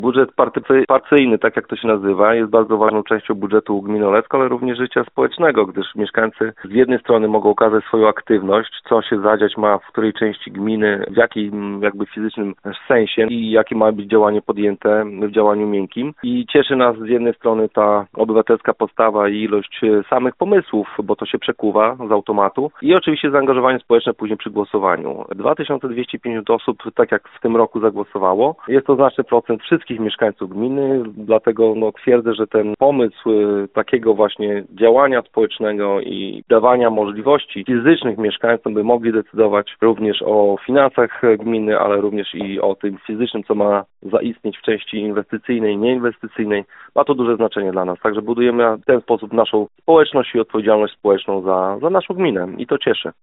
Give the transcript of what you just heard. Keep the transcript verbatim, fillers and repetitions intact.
Budżet partycypacyjny, tak jak to się nazywa, jest bardzo ważną częścią budżetu gminy Olecko, ale również życia społecznego, gdyż mieszkańcy z jednej strony mogą okazać swoją aktywność, co się zadziać ma w której części gminy, w jakim jakby fizycznym sensie i jakie ma być działanie podjęte w działaniu miękkim. I cieszy nas z jednej strony ta obywatelska postawa i ilość samych pomysłów, bo to się przekuwa z automatu i oczywiście zaangażowanie społeczne później przy głosowaniu. dwa tysiące dwieście pięćdziesiąt osób, tak jak w tym roku zagłosowało. Jest to znaczny procent wszystkich mieszkańców gminy, dlatego no, twierdzę, że ten pomysł takiego właśnie działania społecznego i dawania możliwości fizycznych mieszkańcom, by mogli decydować również o finansach gminy, ale również i o tym fizycznym, co ma zaistnieć w części inwestycyjnej, nieinwestycyjnej, ma to duże znaczenie dla nas. Także budujemy w ten sposób naszą społeczność i odpowiedzialność społeczną za, za naszą gminę i to cieszy.